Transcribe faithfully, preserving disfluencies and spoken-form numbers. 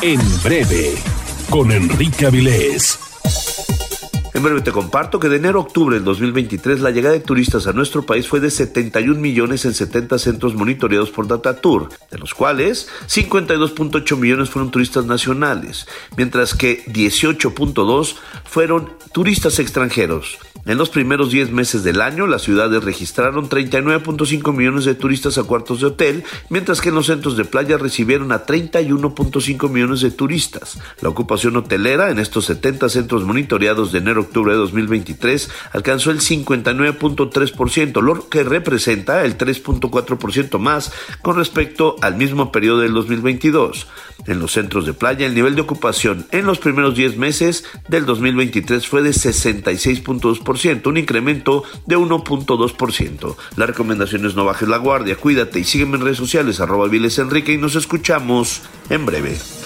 En breve, con Enrique Avilés. En breve te comparto que de enero a octubre del dos mil veintitrés la llegada de turistas a nuestro país fue de setenta y un millones en setenta centros monitoreados por Datatour, de los cuales cincuenta y dos punto ocho millones fueron turistas nacionales, mientras que dieciocho punto dos fueron turistas extranjeros. En los primeros diez meses del año, las ciudades registraron treinta y nueve punto cinco millones de turistas a cuartos de hotel, mientras que en los centros de playa recibieron a treinta y uno punto cinco millones de turistas. La ocupación hotelera en estos setenta centros monitoreados de enero a octubre de dos mil veintitrés alcanzó el cincuenta y nueve punto tres por ciento, lo que representa el tres punto cuatro por ciento más con respecto al mismo periodo del dos mil veintidós. En los centros de playa, el nivel de ocupación en los primeros diez meses del dos mil veintitrés fue de sesenta y seis punto dos por ciento, un incremento de uno punto dos por ciento. La recomendación es no bajes la guardia, cuídate y sígueme en redes sociales, arroba Avilés Enrique, y nos escuchamos en breve.